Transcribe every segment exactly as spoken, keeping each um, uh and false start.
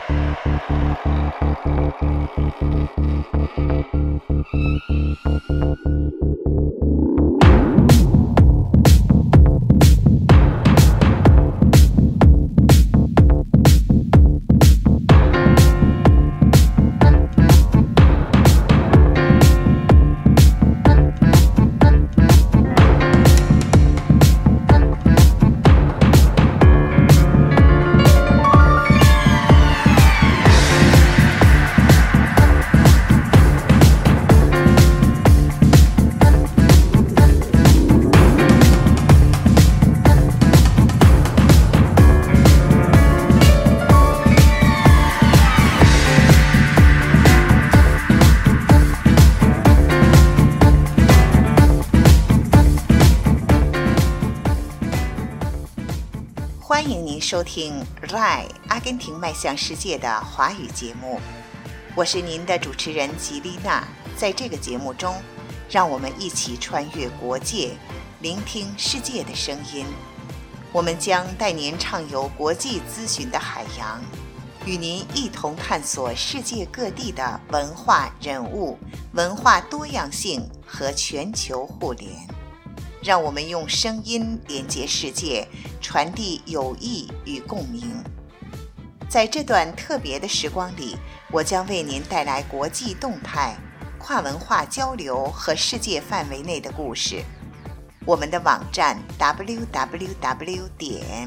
欢迎您收听 R A I 阿根廷迈向世界的华语节目，我是您的主持人吉丽娜。在这个节目中，让我们一起穿越国界，聆听世界的声音。我们将带您畅游国际资讯的海洋，与您一同探索世界各地的文化人物、文化多样性和全球互联。让我们用声音连接世界，传递友谊与共鸣。在这段特别的时光里，我将为您带来国际动态、跨文化交流和世界范围内的故事。我们的网站 double-u double-u double-u 点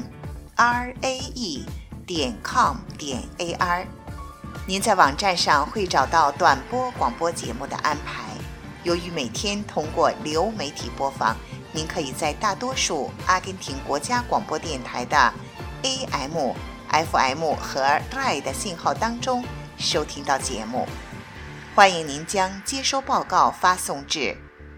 r a e 点 com 点 a r， 您在网站上会找到短波广播节目的安排。由于每天通过流媒体播放，您可以在大多数阿根廷国家广播电台的 A M、F M 和 R A I 的信号当中收听到节目。欢迎您将接收报告发送至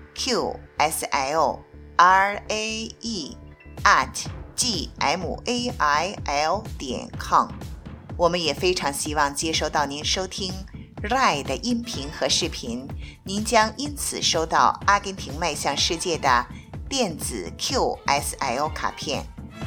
q s l r a e at g m a i l 点 com。我们也非常希望接收到您收听 R A I 的音频和视频，您将因此收到阿根廷迈向世界的电子 Q S L 卡片。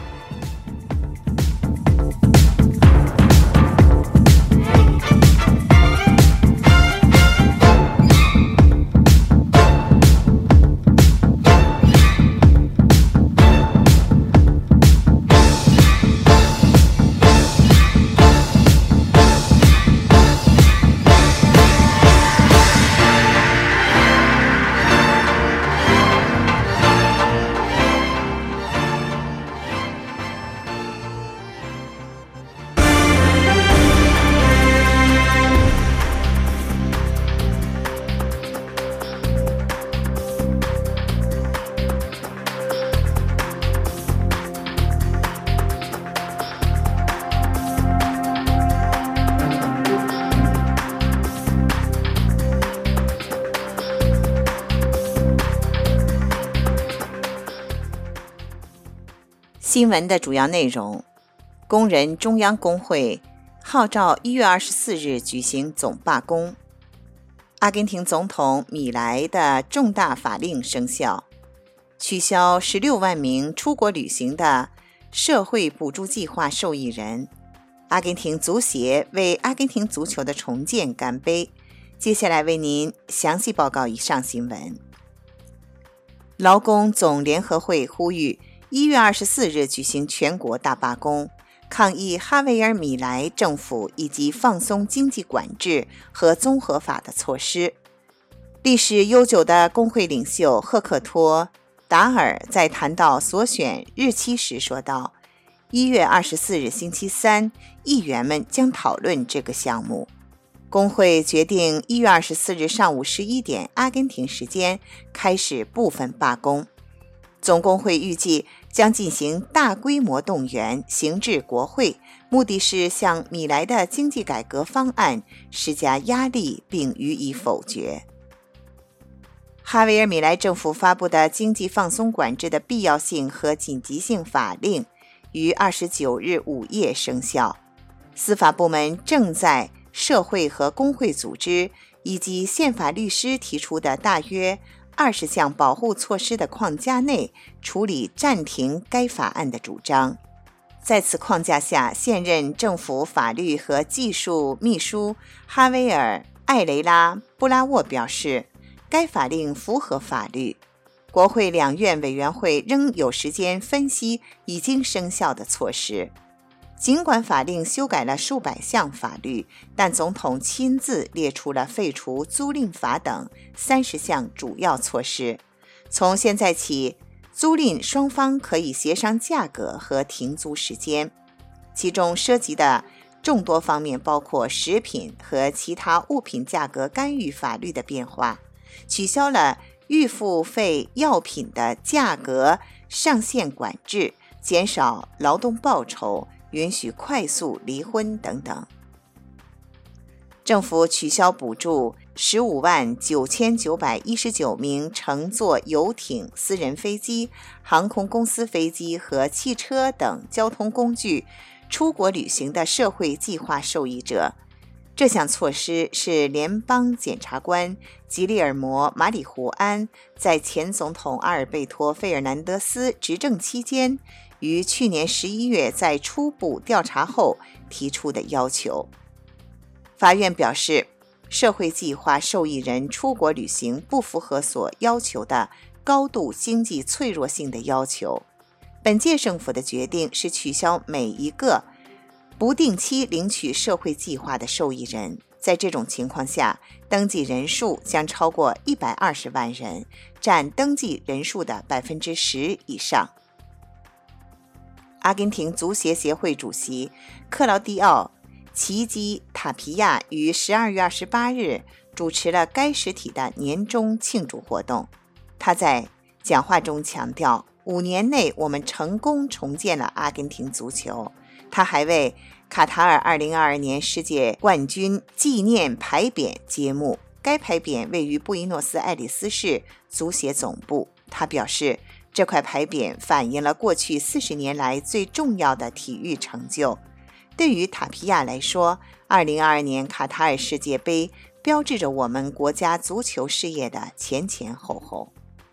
新闻的主要内容：工人中央工会号召一月二十四日举行总罢工；阿根廷总统米莱的重大法令生效；取消十六万名出国旅行的社会补助计划受益人；阿根廷足协为阿根廷足球的重建干杯。接下来为您详细报告以上新闻。劳工总联合会呼吁一月二十四日举行全国大罢工，抗议哈维尔·米莱政府以及放松经济管制和综合法的措施。历史悠久的工会领袖赫克托·达尔在谈到所选日期时说道：一月二十四日星期三，议员们将讨论这个项目。工会决定一月二十四日上午十一点阿根廷时间开始部分罢工。总工会预计将进行大规模动员，行至国会，目的是向米莱的经济改革方案施加压力并予以否决。哈维尔·米莱政府发布的经济放松管制的必要性和紧急性法令于二十九日午夜生效。司法部门正在社会和工会组织以及宪法律师提出的大约二十项保护措施的框架内处理暂停该法案的主张。 在此框架下，现任政府法律和技术秘书哈维尔·艾雷拉·布拉沃表示，该法令符合法律。国会两院委员会仍有时间分析已经生效的措施。尽管法令修改了数百项法律，但总统亲自列出了废除租赁法等三十项主要措施。从现在起，租赁双方可以协商价格和停租时间，其中涉及的众多方面包括食品和其他物品价格干预法律的变化，取消了预付费药品的价格上限管制，减少劳动报酬，允许快速离婚等等。政府取消补助十五万九千九百一十九名乘坐游艇、私人飞机、航空公司飞机和汽车等交通工具出国旅行的社会计划受益者。这项措施是联邦检察官吉利尔摩·马里胡安在前总统阿尔贝托·费尔南德斯执政期间于去年十一月在初步调查后提出的要求。法院表示，社会计划受益人出国旅行不符合所要求的高度经济脆弱性的要求。本届政府的决定是取消每一个不定期领取社会计划的受益人，在这种情况下，登记人数将超过一百二十万人，占登记人数的百分之十以上。阿根廷足协协会主席克劳迪奥·奇基塔皮亚于十二月二十八日主持了该实体的年终庆祝活动。他在讲话中强调，五年内我们成功重建了阿根廷足球。他还为卡塔尔二零二二年世界冠军纪念牌匾揭幕，该牌匾位于布宜诺斯艾利斯市足协总部。他表示，这块牌匾反映了过去四十年来最重要的体育成就。对于塔皮亚来说，二零二二年卡塔尔世界杯标志着我们国家足球事业的前前后后。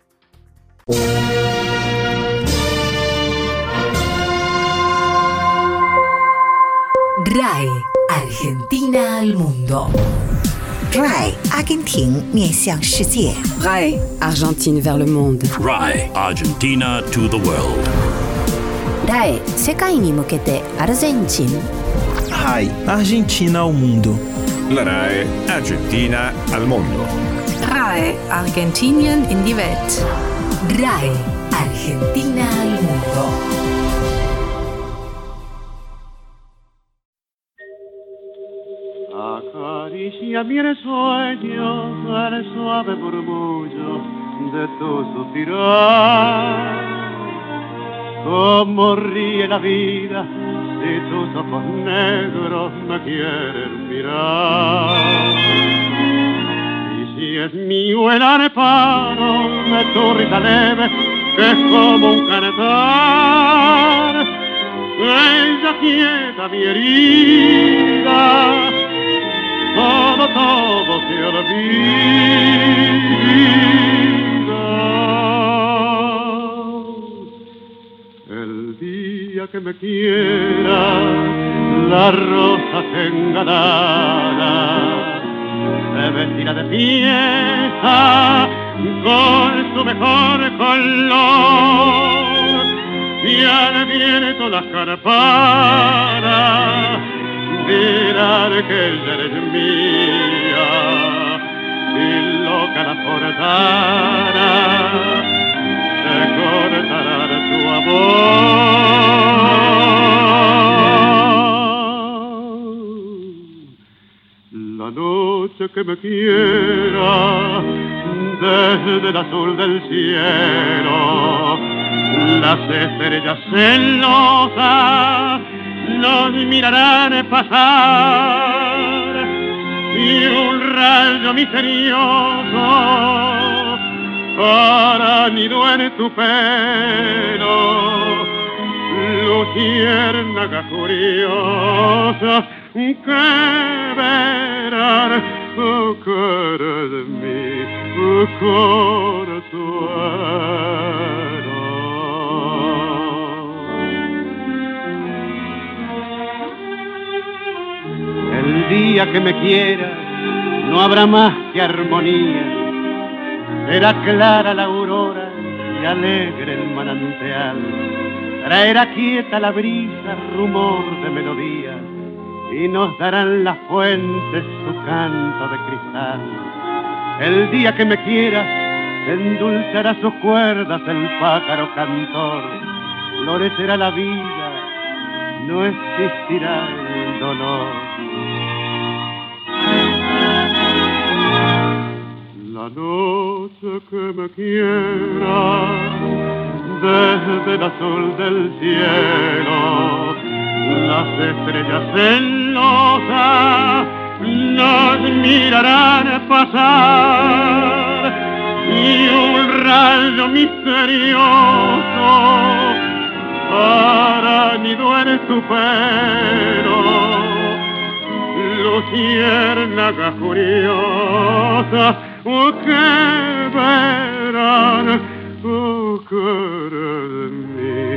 R A I Argentina al mundo. R A I 阿根廷面向世界。 R A I Argentine vers le monde. R A I Argentina to the world. R A I 世界に向けてアルゼンチン。 R A I Argentina ao mundo. La R A I Argentina al mundo. R A I Argentinien in die Welt. R A I Argentina al mundo. Acaricia mi sueño al suave murmullo de tu suspirar. Como ríe la vida si tus ojos negros me quieren mirar. Y si es mío el amparo de tu risa leve, que es como un cantar, ella quieta mi herida, todo, todo se olvida. El día que me quiera, la rosa engalana se vestirá de fiesta con su mejor color, y al viento las campanas dirán que ella eres mía, y loca la forzana se cortará de tu amor. La noche que me quiera, desde el azul del cielo, las estrellas celosas nos mirarán pasar, y un rayo misterioso hará nido en tu pelo, luciérnaga curiosa que verán que eres mi consuelo. El día que me quieras no habrá más que armonía, será clara la aurora y alegre el manantial, traerá quieta la brisa rumor de melodía y nos darán las fuentes su canto de cristal. El día que me quieras endulzará sus cuerdas el pájaro cantor, florecerá la vida, no existirá el dolor. La noche que me quiera, desde el azul del cielo, las estrellas celosas nos mirarán pasar y un rayo misterioso hará nido en tu pelo. Luciérnagas curiosas que verán oh, querer mi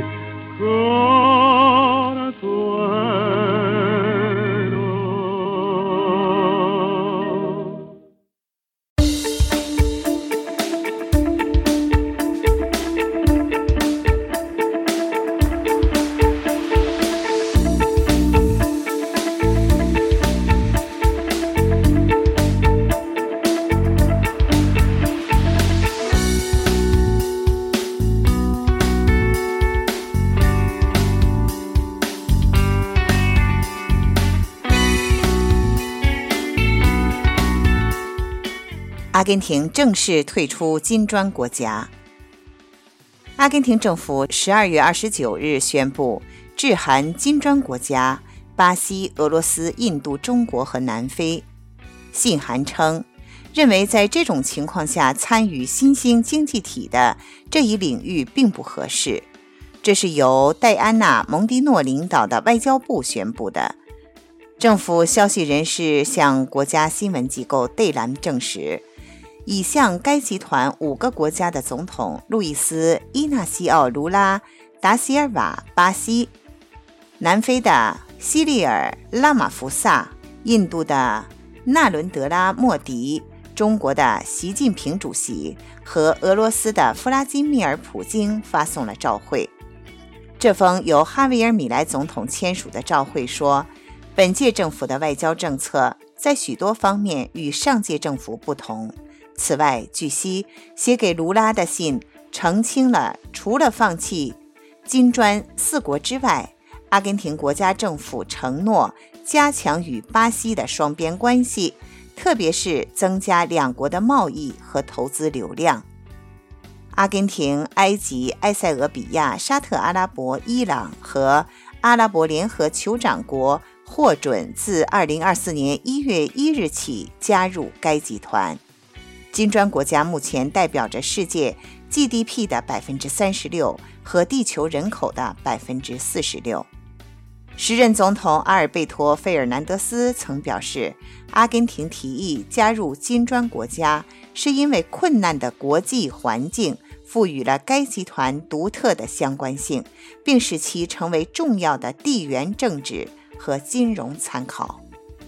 阿根廷正式退出金砖国家。阿根廷政府十二月二十九日宣布，致函金砖国家巴西、俄罗斯、印度、中国和南非。信函称，认为在这种情况下参与新兴经济体的这一领域并不合适。这是由戴安娜·蒙蒂诺领导的外交部宣布的。政府消息人士向国家新闻机构贝兰证实，已向该集团五个国家的总统路易斯·伊纳西奥·卢拉·达西尔瓦、巴西、南非的西利尔·拉马福萨、印度的纳伦德拉·莫迪、中国的习近平主席和俄罗斯的弗拉基米尔·普京发送了照会。这封由哈维尔·米莱总统签署的照会说，本届政府的外交政策在许多方面与上届政府不同。此外，据悉，写给卢拉的信澄清了，除了放弃金砖四国之外，阿根廷国家政府承诺加强与巴西的双边关系，特别是增加两国的贸易和投资流量。阿根廷、埃及、埃塞俄比亚、沙特阿拉伯、伊朗和阿拉伯联合酋长国获准自二零二四年一月一日起加入该集团。金砖国家目前代表着世界 G D P 的 百分之三十六 和地球人口的 百分之四十六。时任总统阿尔贝托·费尔南德斯曾表示，阿根廷提议加入金砖国家是因为困难的国际环境赋予了该集团独特的相关性，并使其成为重要的地缘政治和金融参考。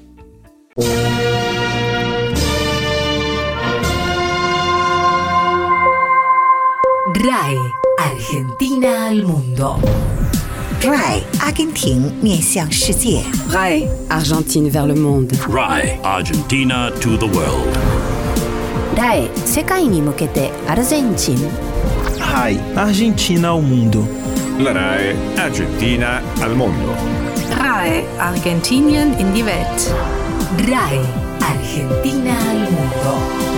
R A I Argentina al mundo. R A I 阿根廷面向世界。 R A I Argentine vers le monde. R A I Argentina to the world. R A I 世界に向けてアルゼンチン。 R A I Argentina ao mundo. La R A I Argentina al mondo. R A I Argentinien in die Welt. R A I Argentina al mundo.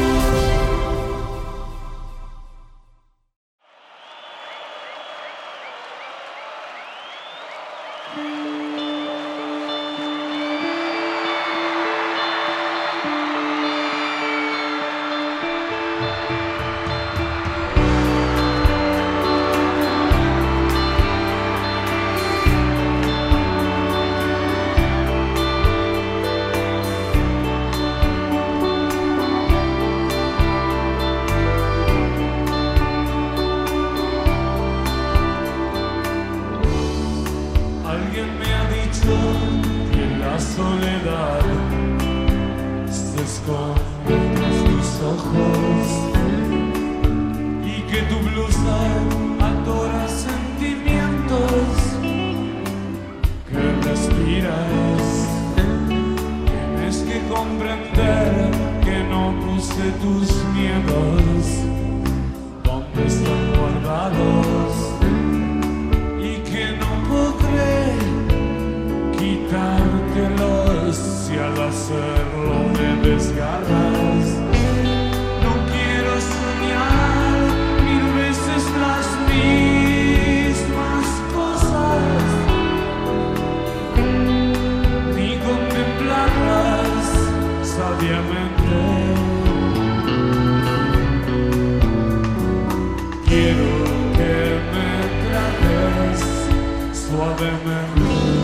Alguien me ha dicho que la soledad se esconde tras tus ojos y que tu blusa adora sentimientos que respiras. Tienes que comprender que no puse tus miedos donde están guardados y que no podré quitártelos si al hacerlo me desgarras. No quiero soñar mil veces las mismas cosas ni contemplarlas sabiamente. Quiero que me trates suavemente.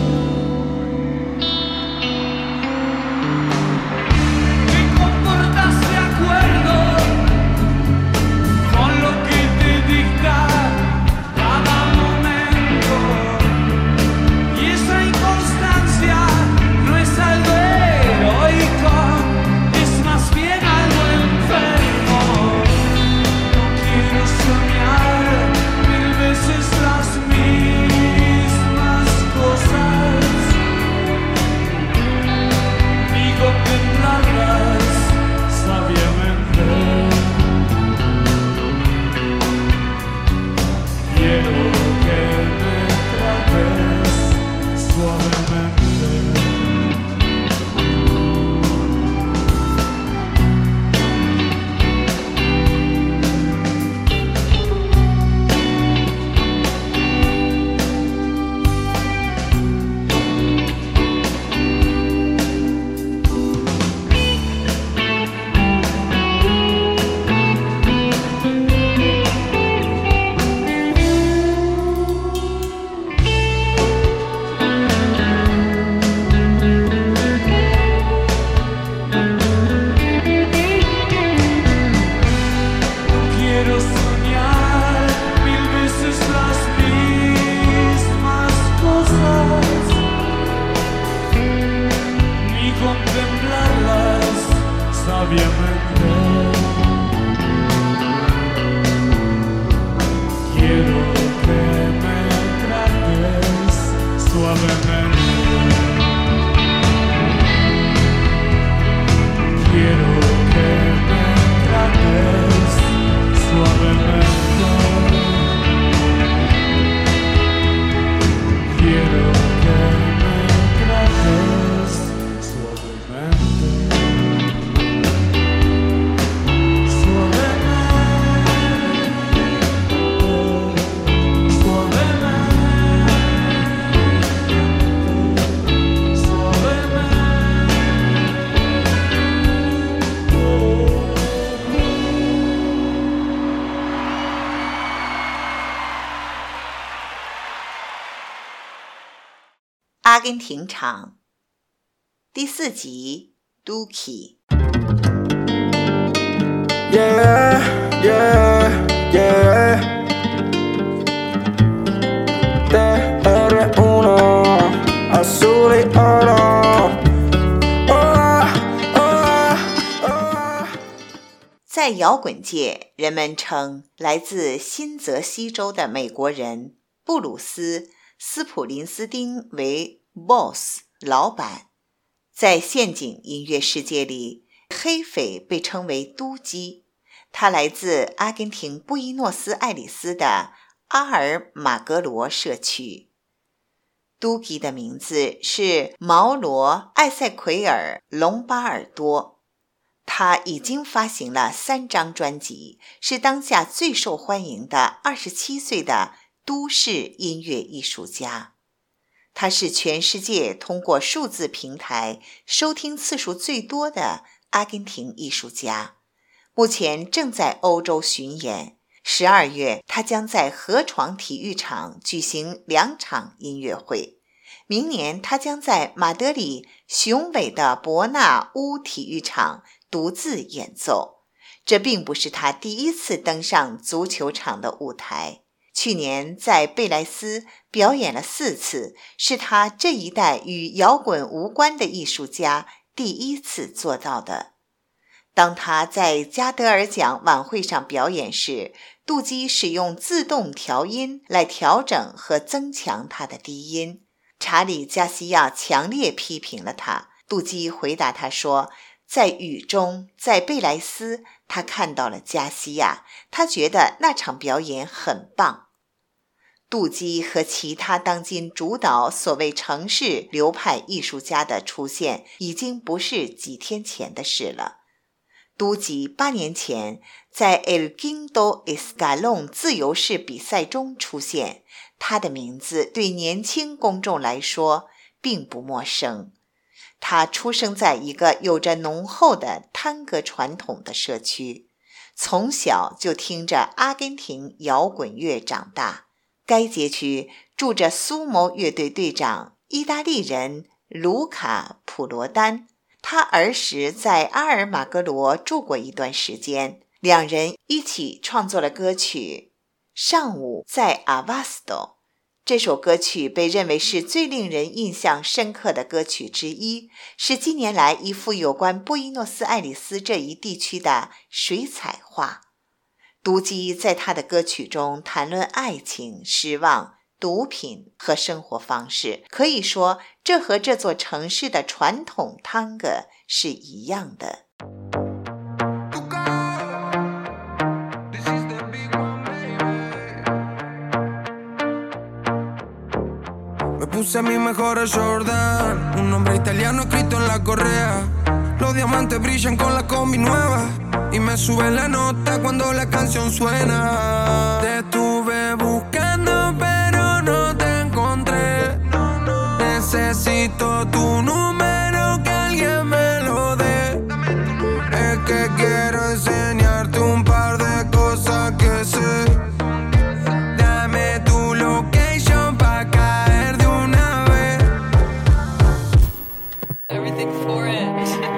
阿根廷场第四集 Dookie。 Yeah, yeah, yeah. T R uno azul y oro. Oh, oh, oh. 在摇滚界，人们称来自新泽西州的美国人布鲁斯·斯普林斯丁为 boss 老板。在陷阱音乐世界里，黑匪被称为都基。他来自阿根廷布宜诺斯艾利斯的阿尔马格罗社区。都基的名字是毛罗·艾塞奎尔·隆巴尔多。他已经发行了三张专辑，是当下最受欢迎的二十七岁的都市音乐艺术家。他是全世界通过数字平台收听次数最多的阿根廷艺术家，目前正在欧洲巡演。十二月，他将在河床体育场举行两场音乐会。明年，他将在马德里雄伟的伯纳乌体育场独自演奏。这并不是他第一次登上足球场的舞台。 去年在贝莱斯表演了四次，是他这一代与摇滚无关的艺术家第一次做到的。当他在加德尔奖晚会上表演时，杜基使用自动调音来调整和增强他的低音。查理·加西亚强烈批评了他。杜基回答他说，在雨中，在贝莱斯，他看到了加西亚，他觉得那场表演很棒。杜基和其他当今主导所谓城市流派艺术家的出现，已经不是几天前的事了。杜基八年前在 El Quinto Escalón 自由式比赛中出现，他的名字对年轻公众来说并不陌生。他出生在一个有着浓厚的探戈传统的社区，从小就听着阿根廷摇滚乐长大。该街区住着苏某乐队队长意大利人卢卡·普罗丹，他儿时在阿尔马格罗住过一段时间，两人一起创作了歌曲《上午在阿瓦斯多》。这首歌曲被认为是最令人印象深刻的歌曲之一，是近年来一幅有关布宜诺斯艾利斯这一地区的水彩画。杜基在他的歌曲中谈论爱情、失望、毒品和生活方式，可以说这和这座城市的传统探戈是一样的。 Me puse mi mejor Jordan, un nombre italiano escrito en la correa. Los diamantes brillan con la combi nueva y me sube la nota cuando la canción suena. Te estuve buscando pero no te encontré. Necesito tu número, que alguien me lo dé. Es que quiero enseñarte un par de cosas que sé. Dame tu location pa' caer de una vez. Everything for it.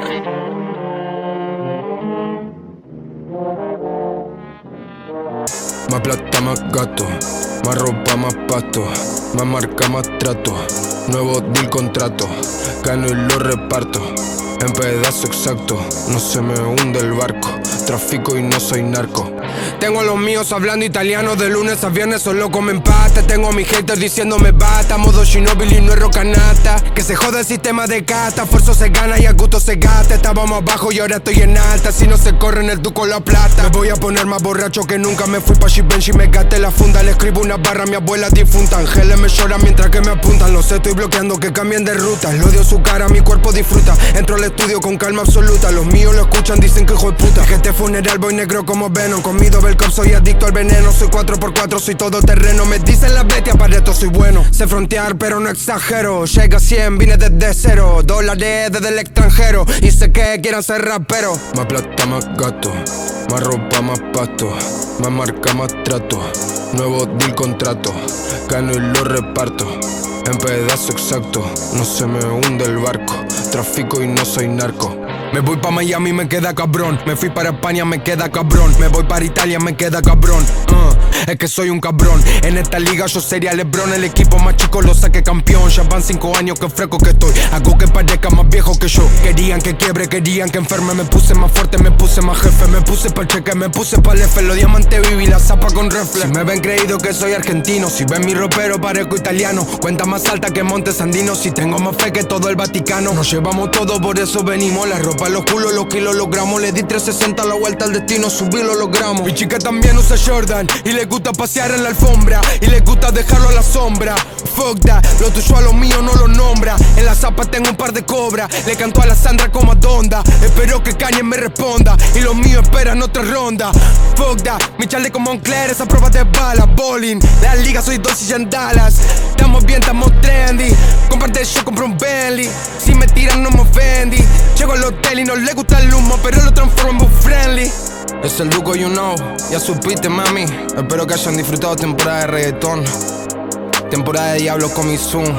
Más plata, más gasto, más ropa, más pasto, más marca, más trato, nuevo deal contrato, gano y lo reparto, en pedazo exacto, no se me hunde el barco, trafico y no soy narco. Tengo a los míos hablando italiano de lunes a viernes, solo comen pasta. Tengo a mis haters diciéndome basta, modo Shinobi y no es rocanata. Que se joda el sistema de casta, esfuerzo se gana y a gusto se gasta. Estábamos abajo y ahora estoy en alta, si no se corre en el duco la plata. Me voy a poner más borracho que nunca, me fui pa' Givenchy y me gasté la funda. Le escribo una barra a mi abuela difunta, ángeles me lloran mientras que me apuntan. Lo sé, estoy bloqueando que cambien de ruta. Lo odio su cara, mi cuerpo disfruta. Entro al estudio con calma absoluta, los míos lo escuchan, dicen que hijo de puta. Que este funeral voy negro como Venom, conmigo el cop, soy adicto al veneno. Soy cuatro por cuatro, soy todo terreno. Me dicen las bestias, para esto soy bueno. Sé frontear pero no exagero. Llega a cien, vine desde cero. Dólares desde el extranjero y sé que quieran ser raperos. Más plata, más gasto, más ropa, más pasto, más marca, más trato, nuevo deal contrato, gano y lo reparto, en pedazo exacto, no se me hunde el barco, trafico y no soy narco. Me voy pa' Miami, me queda cabrón. Me fui para España, me queda cabrón. Me voy para Italia, me queda cabrón. uh, Es que soy un cabrón. En esta liga yo sería LeBron. El equipo más chico lo saqué campeón. Ya van cinco años que fresco que estoy. Hago que parezca más viejo que yo. Querían que quiebre, querían que enferme. Me puse más fuerte, me puse más jefe. Me puse pa'l cheque, me puse pa'l F. Los diamantes viví la zapa con reflex. Si me ven creído que soy argentino, si ven mi ropero parezco italiano. Cuenta más alta que Montes Andinos. Si tengo más fe que todo el Vaticano. Nos llevamos todo, por eso venimos. La ropa, los culos, los kilos, los gramos. Le di trescientos sesenta a la vuelta al destino, subí lo logramos. Mi chica también usa Jordan y le gusta pasear en la alfombra y le gusta dejarlo a la sombra. Fuck that, lo tuyo a lo mío no lo nombra. En la zapa tengo un par de cobras. Le canto a la Sandra como a Donda. Espero que Kanye me responda y los míos esperan otra ronda. Fuck that, mi chale como Moncler, esa prueba de bala. Bowling, la liga soy dos y en Dallas. Estamos bien, estamos trendy. Comparte yo, compro un Bentley. Si me tiran no me ofendí. Llego al hotel y no le gusta el humo, pero lo transformo en book friendly. Es el Duco, you know, ya supiste, mami. Espero que hayan disfrutado temporada de reggaetón, temporada de Diablo con mi Zoom.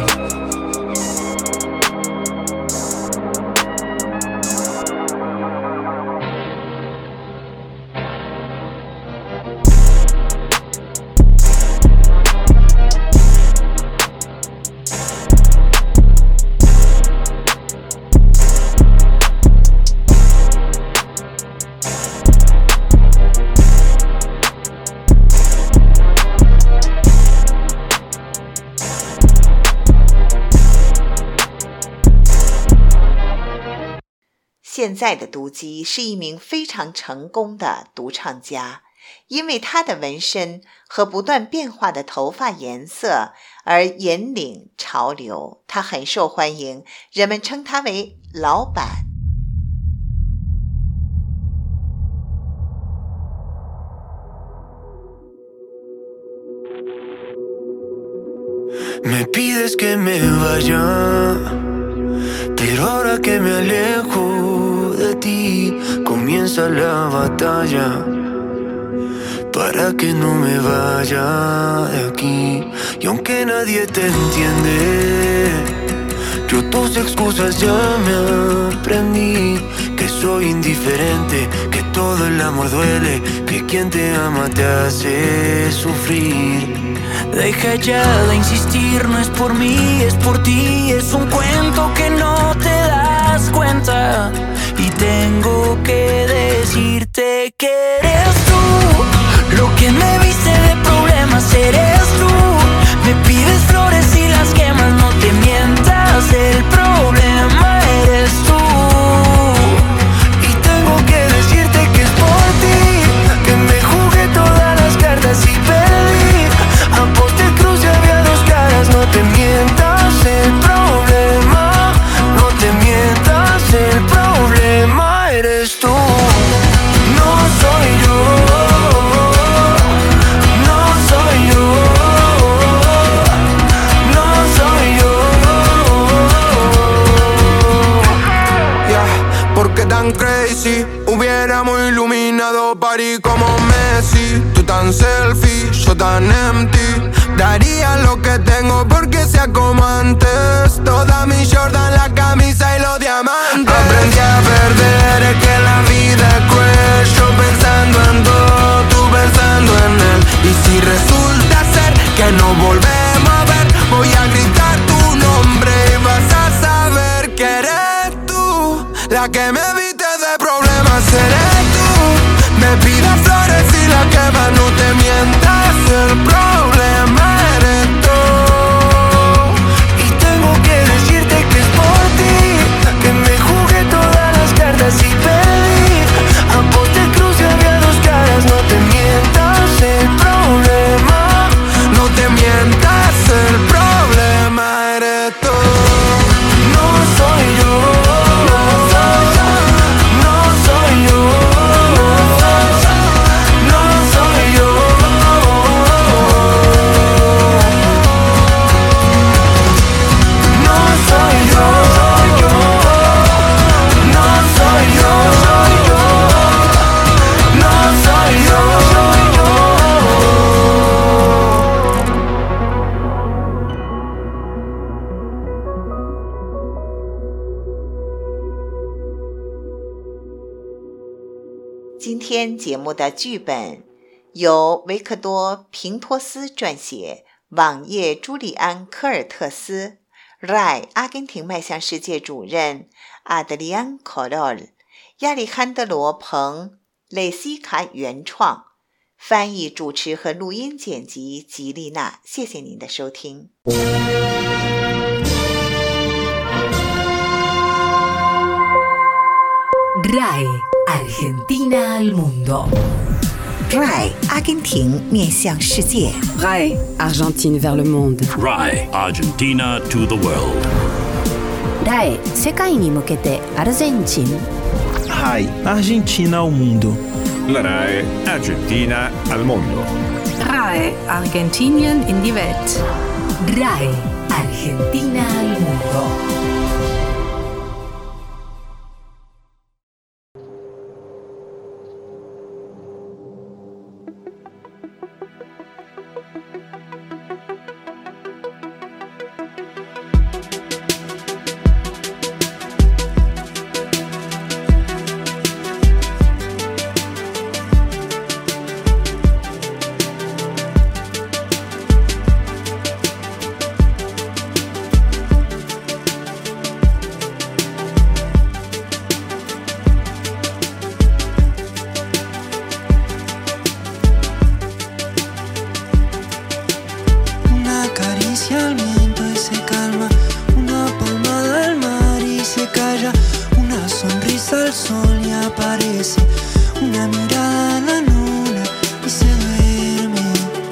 现在的独姬是一名非常成功的独唱家，因为她的纹身和不断变化的头发颜色而引领潮流，她很受欢迎，人们称她为老板。 Me pides que me vaya, pero ahora que me alejo de ti, comienza la batalla para que no me vaya de aquí. Y aunque nadie te entiende, yo tus excusas ya me aprendí. Que soy indiferente, que todo el amor duele, que quien te ama te hace sufrir. Deja ya de insistir, no es por mí, es por ti. Es un cuento que no te das cuenta. Y tengo que decirte que eres tú. Lo que me viste de problemas eres tú. Me pides flores y las quemas, no te mientas. El problema eres tú. Y tengo que decirte que es por ti, que me jugué todas las cartas y perdí. Aposté cruz y había dos caras, no te mientas. El problema, no te mientas. El problema eres tú. No soy yo. No soy yo. No soy yo. Yeah, ¿por qué tan crazy? Hubiéramos iluminado París como Messi. Tú tan selfie, yo tan empty. Daría lo que tengo porque sea como antes. Toda mi Jordan, la camisa y los diamantes. Aprendí a perder, es que la vida es cruel. Yo pensando en todo, tú pensando en él. Y si resulta ser que no volvemos a ver, voy a gritar tu nombre y vas a saber que eres tú. La que me evite de problemas eres tú. Me pidas flores y la quemas, no te mientas. El problema eres tú. Y tengo que decirte que es por ti, que me jugué todas las cartas y perdí. Aposté cruz y había dos caras, no te mientas. El problema, no te mientas. El problema eres tú. No soy yo. No soy yo. No soy yo. No soy yo. No soy yo. No soy yo. No soy yo. 《今天节目的剧本由维克多·平托斯撰写，网页朱利安·科尔特斯 R A I 阿根廷迈向世界主任阿德里安·科罗尔，亚历罕德罗·彭蕾西卡原创，翻译、主持和录音剪辑吉丽娜。谢谢您的收听。 R A I Argentina al mundo. R A I 阿根廷面向世界。 R A I Argentine vers le monde. R A I Argentina to the world. R A I 世界に向けてアルゼンチン。 R A I Argentina al mundo. La R A I Argentina al mondo. R A I Argentinien in die Welt. R A I Argentina al mundo. el sol y aparece una mirada en la luna y se duerme.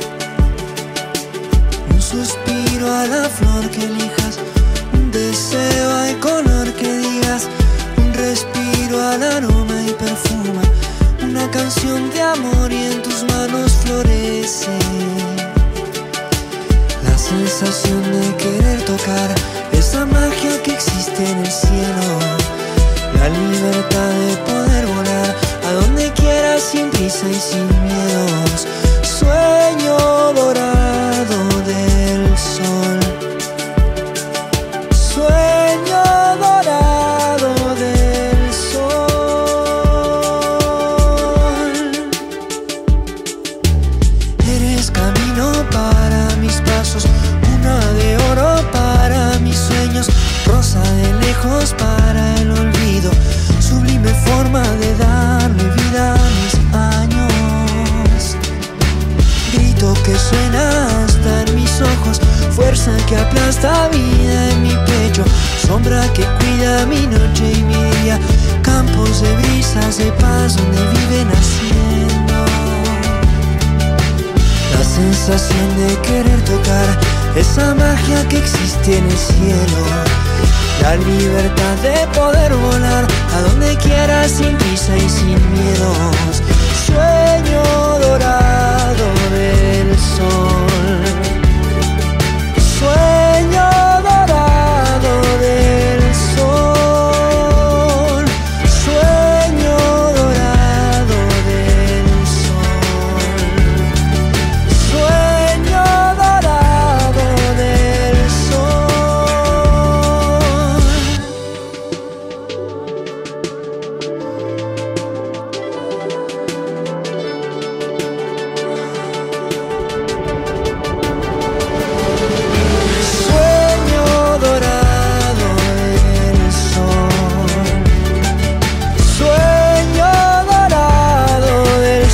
Un suspiro a la flor que elijas, un deseo al color que digas, un respiro al aroma y perfuma una canción de amor y en tus manos florece la sensación de querer tocar esa magia que existe en el cielo, la libertad de poder volar a donde quieras sin prisa y sin miedos. Sueño dorado del sol, sueño dorado del sol. Eres camino para mis pasos, una de oro para mis sueños, rosa de lejos para el olvido, sublime forma de darle vida a mis años. Grito que suena hasta en mis ojos, fuerza que aplasta vida en mi pecho, sombra que cuida mi noche y mi día, campos de brisas de paz donde vive naciendo la sensación de querer tocar esa magia que existe en el cielo, la libertad de poder volar a donde quieras sin prisa y sin miedos. Sueño dorado del sol, sueño dorado del sol, sueño dorado del sol, sueño dorado del sol. Sueño dorado del sol, sueño dorado del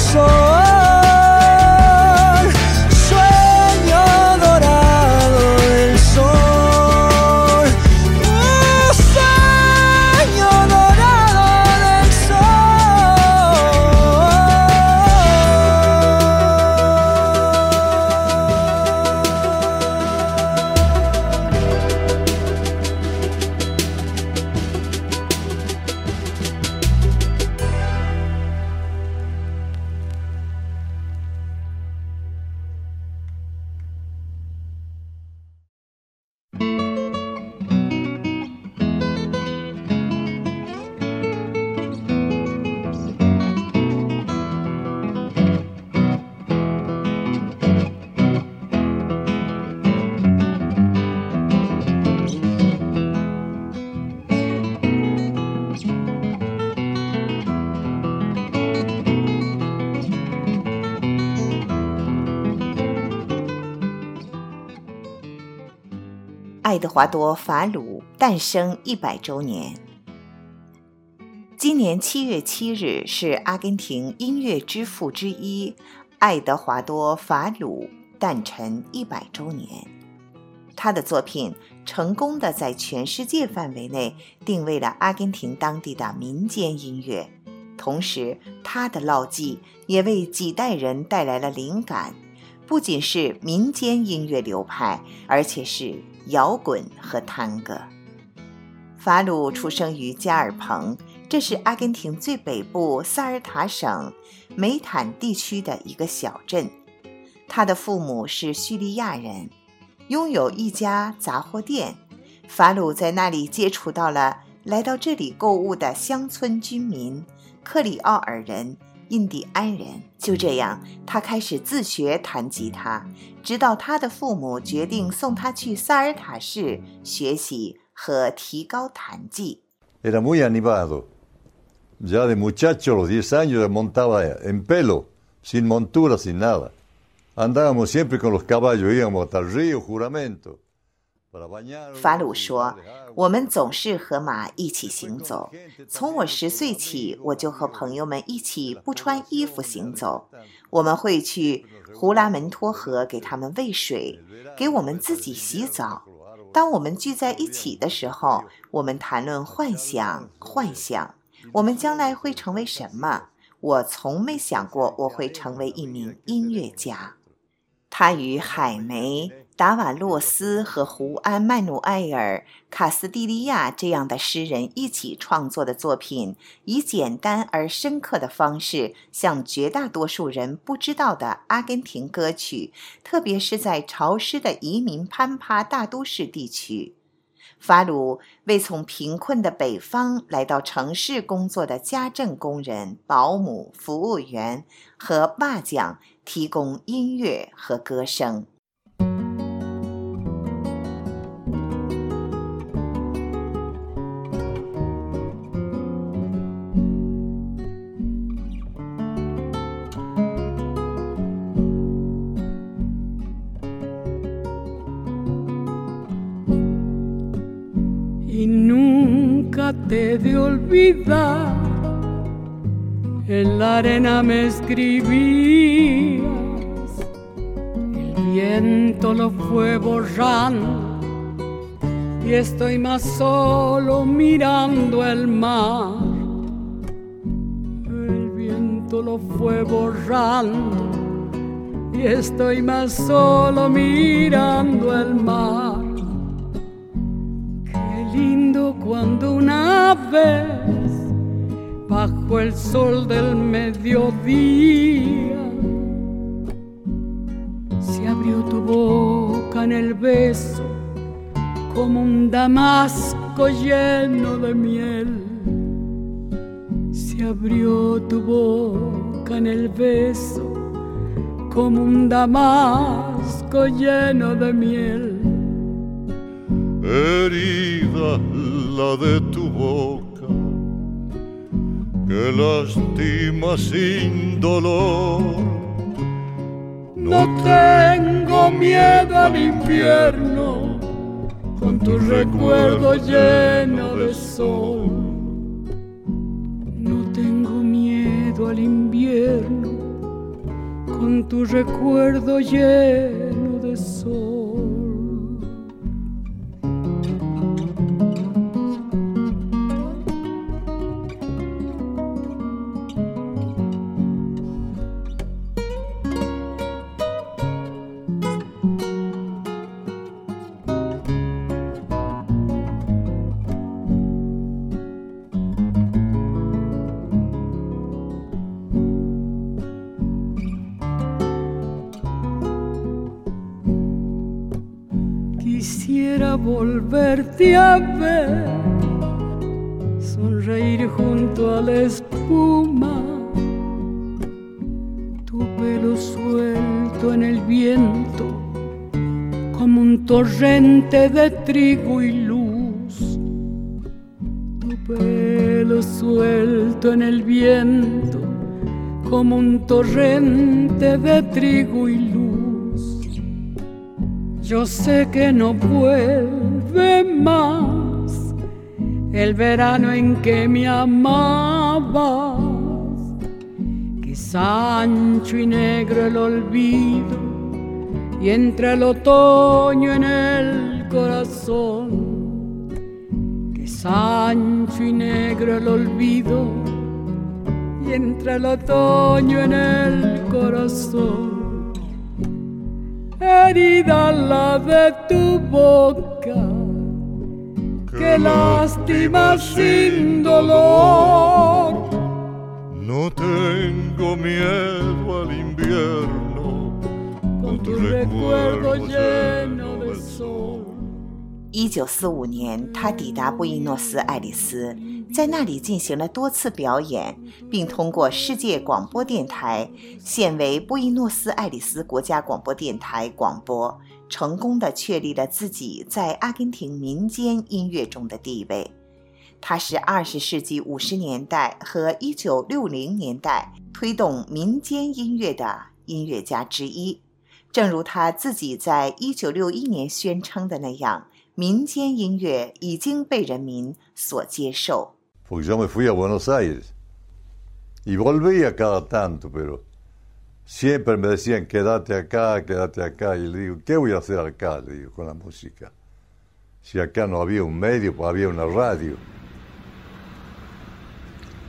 sol, sueño dorado del sol, oh, sueño dorado del 爱德华多·法鲁诞生一百周年。今年七月七日是阿根廷音乐之父之一爱德华多·法鲁诞辰一百周年。他的作品成功地在全世界范围内定位了阿根廷当地的民间音乐，同时他的烙迹也为几代人带来了灵感，不仅是民间音乐流派，而且是摇滚和探戈。法鲁出生于加尔蓬，这是阿根廷最北部萨尔塔省梅坦地区的一个小镇。他的父母是叙利亚人，拥有一家杂货店。法鲁在那里接触到了来到这里购物的乡村居民，克里奥尔人、印第安人。就这样，他开始自学弹吉他，直到他的父母决定送他去萨尔塔市学习和提高弹技。 Era muy animado. Ya de muchacho, a los diez años, montaba en pelo, sin montura, sin nada. Andábamos siempre con los caballos, íbamos hasta el río, juramento. 法鲁说，我们总是和马一起行走，从我十岁起，我就和朋友们一起不穿衣服行走。我们会去胡拉门托河给他们喂水，给我们自己洗澡。当我们聚在一起的时候，我们谈论幻想，幻想。 我们将来会成为什么？我从没想过我会成为一名音乐家。他与海梅、达瓦洛斯和胡安·曼努埃尔·卡斯蒂利亚这样的诗人一起创作的作品，以简单而深刻的方式，向绝大多数人不知道的阿根廷歌曲，特别是在潮湿的移民攀爬大都市地区。法鲁为从贫困的北方来到城市工作的家政工人、保姆、服务员和瓦匠提供音乐和歌声。 Y nunca te he de olvidar, en la arena me escribías, el viento lo fue borrando y estoy más solo mirando el mar. El viento lo fue borrando y estoy más solo mirando el mar. Lindo cuando una vez bajo el sol del mediodía se abrió tu boca en el beso como un damasco lleno de miel. Se abrió tu boca en el beso como un damasco lleno de miel. Herida la de tu boca, que lastima sin dolor. No tengo miedo al invierno, con tu recuerdo lleno de sol. No tengo miedo al invierno, con tu recuerdo lleno de sol. Quisiera volverte a ver, sonreír junto a la espuma, tu pelo suelto en el viento, como un torrente de trigo y luz. Tu pelo suelto en el viento, como un torrente de trigo y luz. Yo sé que no vuelve más el verano en que me amabas, que es ancho y negro el olvido y entre el otoño en el corazón, que es ancho y negro el olvido y entre el otoño en el corazón. Herida la de tu boca, que lastima sin dolor. No tengo miedo al invierno, con tu recuerdo lleno de sol. 一九四五年，他抵达布宜诺斯艾利斯，在那里进行了多次表演，并通过世界广播电台（现为布宜诺斯艾利斯国家广播电台）广播，成功地确立了自己在阿根廷民间音乐中的地位。他是二十世纪五十年代和一九六零年代推动民间音乐的音乐家之一。正如他自己在一九六一年宣称的那样，民间音乐已经被人民所接受。 Porque yo me fui a Buenos Aires y volvía cada tanto, pero siempre me decían, quédate acá, quédate acá. Y le digo, ¿qué voy a hacer acá? Le digo, con la música. Si acá no había un medio, pues había una radio.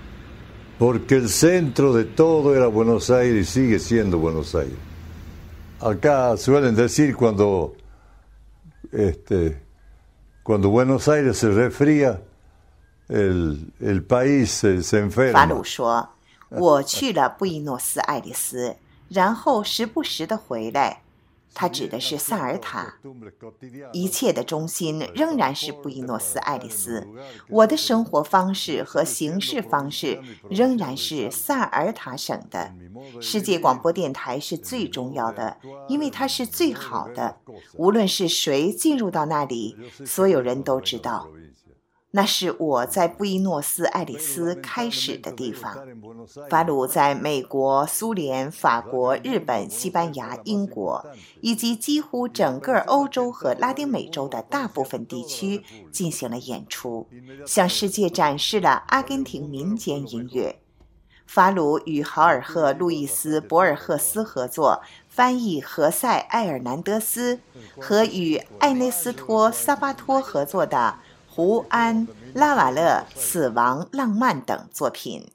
porque el centro de todo era Buenos Aires y sigue siendo Buenos Aires. Acá suelen decir cuando, este, cuando Buenos Aires se resfría, el, el país se, se enferma. 法鲁说：“我去了布宜诺斯艾利斯，然后时不时地回来。”他指的是萨尔塔，一切的中心仍然是布宜诺斯艾利斯。我的生活方式和行事方式仍然是萨尔塔省的。世界广播电台是最重要的，因为它是最好的。无论是谁进入到那里，所有人都知道。那是我在布宜诺斯艾利斯开始的地方。法鲁在美国、苏联、法国、日本、西班牙、英国以及几乎整个欧洲和拉丁美洲的大部分地区进行了演出，向世界展示了阿根廷民间音乐。法鲁与豪尔赫·路易斯·博尔赫斯合作翻译何塞·埃尔南德斯和与艾内斯托·萨巴托合作的胡安·拉瓦勒《死亡浪漫》等作品。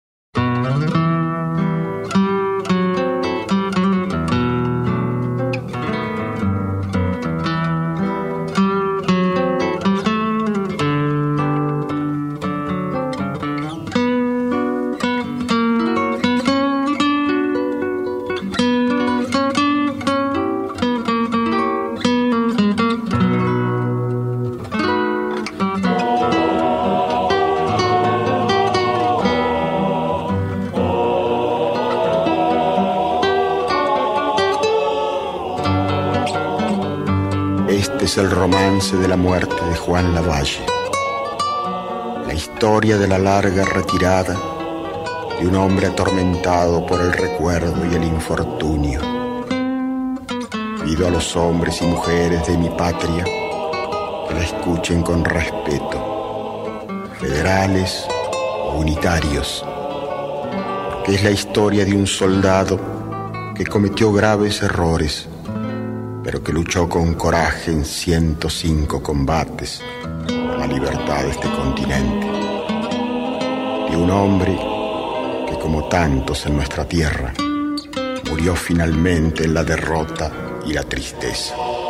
Es el romance de la muerte de Juan Lavalle, la historia de la larga retirada de un hombre atormentado por el recuerdo y el infortunio. Pido a los hombres y mujeres de mi patria que la escuchen con respeto, federales o unitarios, porque es la historia de un soldado que cometió graves errores, pero que luchó con coraje en ciento cinco combates por la libertad de este continente. De un hombre que, como tantos en nuestra tierra, murió finalmente en la derrota y la tristeza.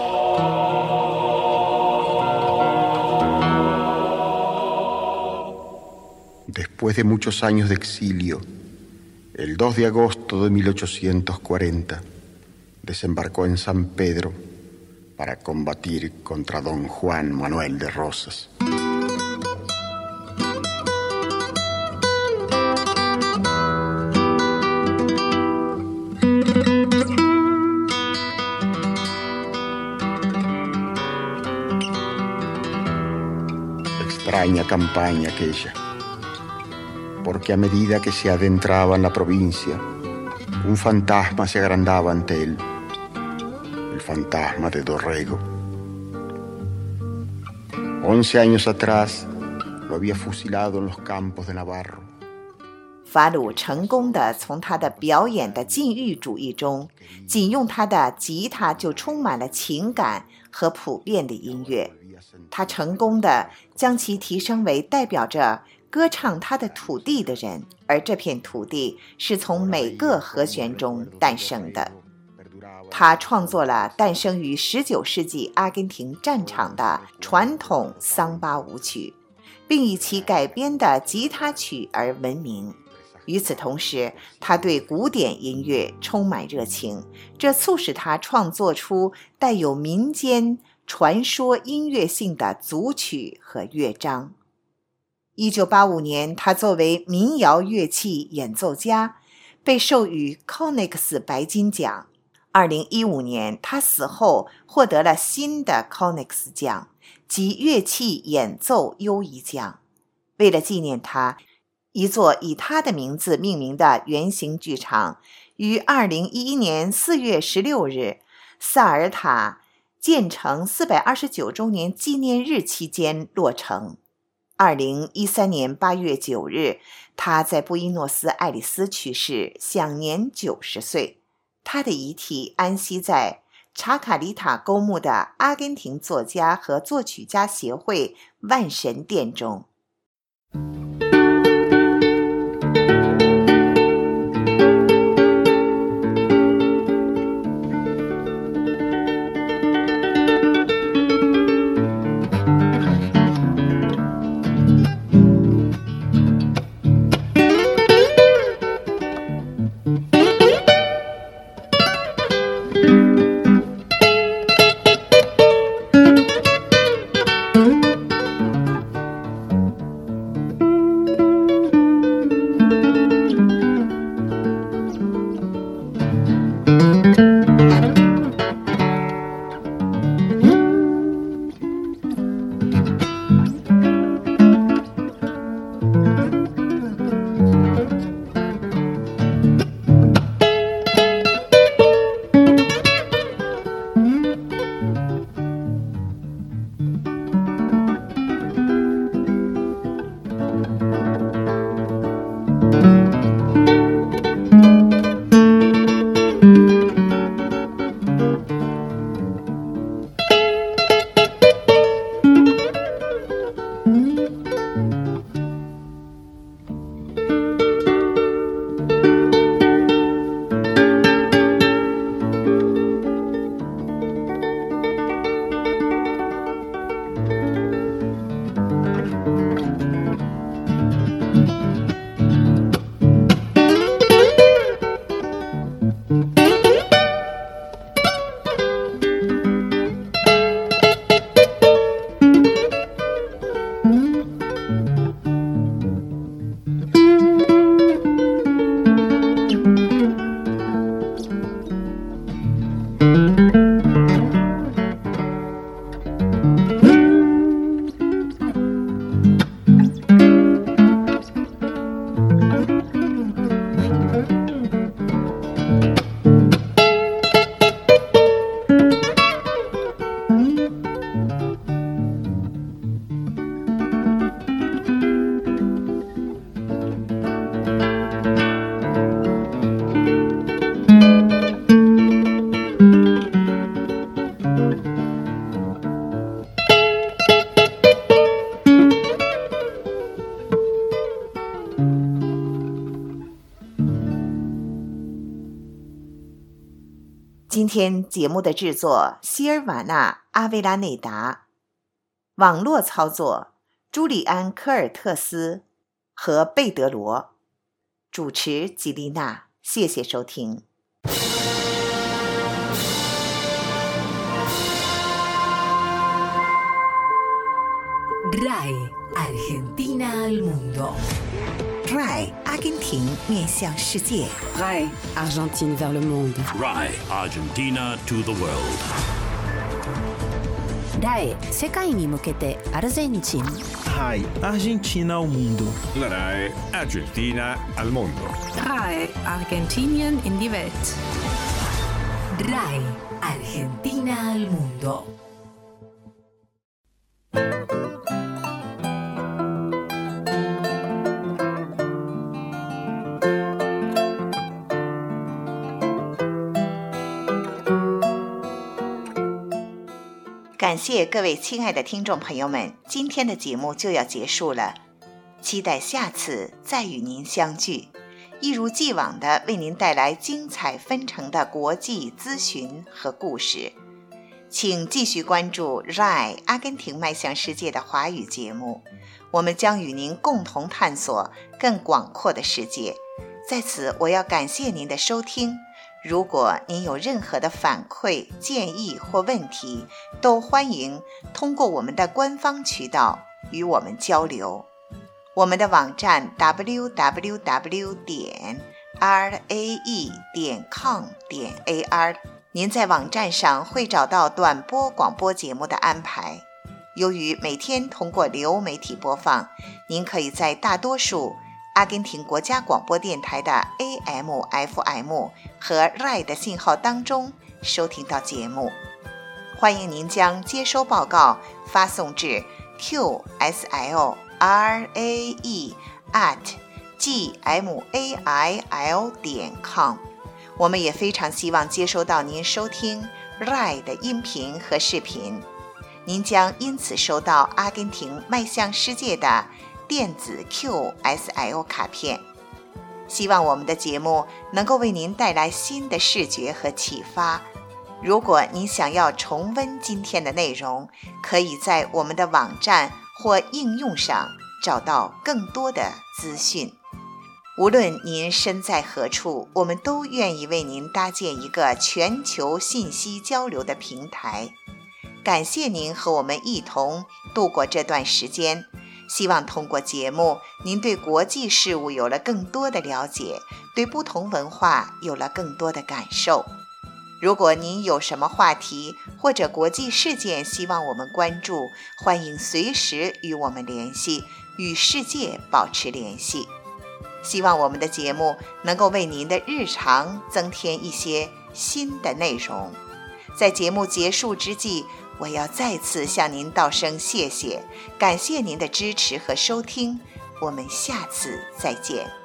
Después de muchos años de exilio, el dos de agosto de mil ochocientos cuarenta, desembarcó en San Pedro para combatir contra don Juan Manuel de Rosas. Extraña campaña aquella, porque a medida que se adentraba en la provincia, un fantasma se agrandaba ante él, el fantasma de Dorrego. Once años atrás lo había fusilado en los campos de Navarro. 法鲁成功地从他的表演的禁欲主义中，仅用他的吉他就充满了情感和普遍的音乐。他成功地将其提升为代表着歌唱他的土地的人，而这片土地是从每个和弦中诞生的。他创作了诞生于十九世纪阿根廷战场的传统桑巴舞曲，并以其改编的吉他曲而闻名。与此同时，他对古典音乐充满热情，这促使他创作出带有民间传说音乐性的组曲和乐章。一九八五年，他作为民谣乐器演奏家被授予 Konex 白金奖。二零一五年，他死后获得了新的 Konex 奖及乐器演奏优异奖。为了纪念他，一座以他的名字命名的圆形剧场于二零一一年四月十六日萨尔塔建成四百二十九周年纪念日期间落成。二零一三年八月九日，他在布宜诺斯艾利斯去世，享年九十岁。他的遗体安息在查卡里塔公墓的阿根廷作家和作曲家协会万神殿中。 今天节目的制作希尔瓦纳·阿维拉内达，网络操作朱利安·科尔特斯和贝德罗，主持吉丽娜。谢谢收听。 R A I Argentina al mundo. R A I 阿根廷面向世界。 R A I Argentine vers le monde. R A I Argentina to the world. R A I 世界に向けてアルゼンチン。 R A I Argentina al mundo. La R A I Argentina al mondo. R A I Argentinien in die Welt. R A I Argentina al mundo. 《感谢各位亲爱的听众朋友们，今天的节目就要结束了，期待下次再与您相聚，一如既往地为您带来精彩纷呈的国际资讯和故事。请继续关注 R A I 阿根廷迈向世界的华语节目，我们将与您共同探索更广阔的世界。在此，我要感谢您的收听。如果您有任何的反馈、建议或问题，都欢迎通过我们的官方渠道与我们交流。我们的网站 double-u double-u double-u 点 r a e 点 com 点 a r， 您在网站上会找到短波广播节目的安排。由于每天通过流媒体播放，您可以在大多数阿根廷国家广播电台的 A M F M 和 R A I 的信号当中收听到节目。欢迎您将接收报告发送至 Q S L R A E at G M A I L 点 com。 我们也非常希望接收到您收听 R A I 的音频和视频，您将因此收到阿根廷迈向世界的电子 Q S L 卡片。希望我们的节目能够为您带来新的视觉和启发。如果您想要重温今天的内容，可以在我们的网站或应用上找到更多的资讯。无论您身在何处，我们都愿意为您搭建一个全球信息交流的平台。感谢您和我们一同度过这段时间，希望通过节目，您对国际事务有了更多的了解，对不同文化有了更多的感受。如果您有什么话题或者国际事件希望我们关注，欢迎随时与我们联系，与世界保持联系。希望我们的节目能够为您的日常增添一些新的内容。在节目结束之际，我要再次向您道声谢谢，感谢您的支持和收听，我们下次再见。